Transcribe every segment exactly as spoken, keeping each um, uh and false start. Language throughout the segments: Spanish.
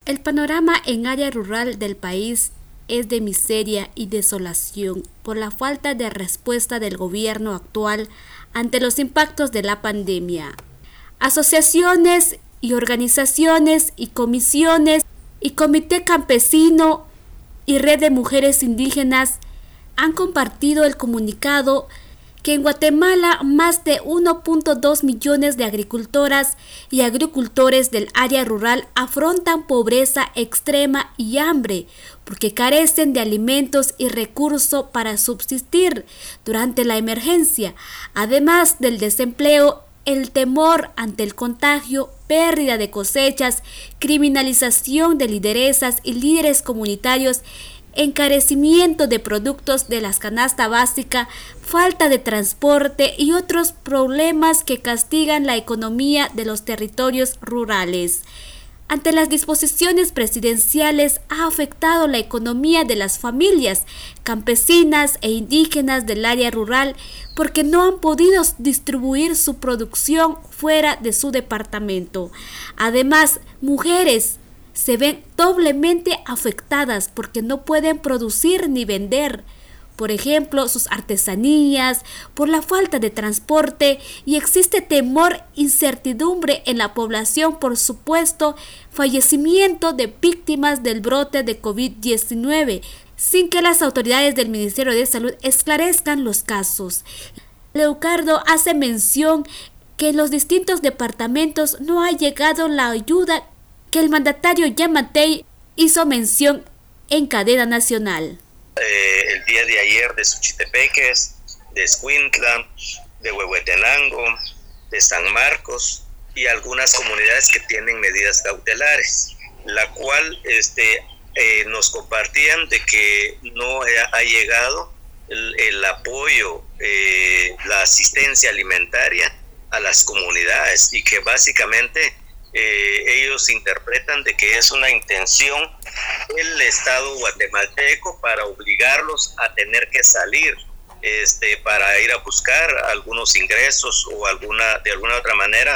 El panorama en área rural del país es de miseria y desolación por la falta de respuesta del gobierno actual ante los impactos de la pandemia. Asociaciones y organizaciones y comisiones y Comité Campesino y Red de Mujeres Indígenas han compartido el comunicado que en Guatemala más de uno punto dos millones de agricultoras y agricultores del área rural afrontan pobreza extrema y hambre porque carecen de alimentos y recursos para subsistir durante la emergencia, además del desempleo, el temor ante el contagio, pérdida de cosechas, criminalización de lideresas y líderes comunitarios, encarecimiento de productos de la canasta básica, falta de transporte y otros problemas que castigan la economía de los territorios rurales. Ante las disposiciones presidenciales ha afectado la economía de las familias campesinas e indígenas del área rural porque no han podido distribuir su producción fuera de su departamento. Además, mujeres se ven doblemente afectadas porque no pueden producir ni vender, por ejemplo, sus artesanías, por la falta de transporte, y existe temor, incertidumbre en la población por supuesto fallecimiento de víctimas del brote de COVID diecinueve, sin que las autoridades del Ministerio de Salud esclarezcan los casos. Leucardo hace mención que en los distintos departamentos no ha llegado la ayuda que el mandatario Yamatei hizo mención en cadena nacional. Eh, el día de ayer de Suchitepeques, de Escuintla, de Huehuetenango, de San Marcos y algunas comunidades que tienen medidas cautelares, la cual este, eh, nos compartían de que no ha llegado el, el apoyo, eh, la asistencia alimentaria a las comunidades y que básicamente Eh, ellos interpretan de que es una intención del Estado guatemalteco para obligarlos a tener que salir este, para ir a buscar algunos ingresos o alguna de alguna otra manera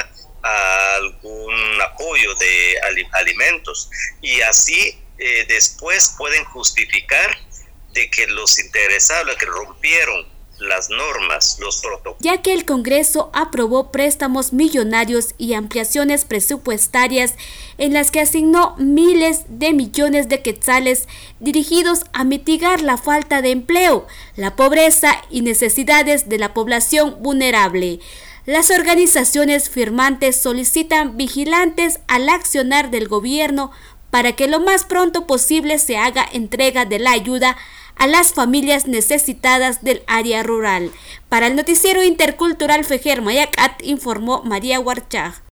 algún apoyo de alimentos, y así eh, después pueden justificar de que los interesados que rompieron las normas, los protocolos. Ya que el Congreso aprobó préstamos millonarios y ampliaciones presupuestarias en las que asignó miles de millones de quetzales dirigidos a mitigar la falta de empleo, la pobreza y necesidades de la población vulnerable. Las organizaciones firmantes solicitan vigilantes al accionar del gobierno para que lo más pronto posible se haga entrega de la ayuda a las familias necesitadas del área rural. Para el noticiero intercultural Fejer Mayacat informó María Huarchaj.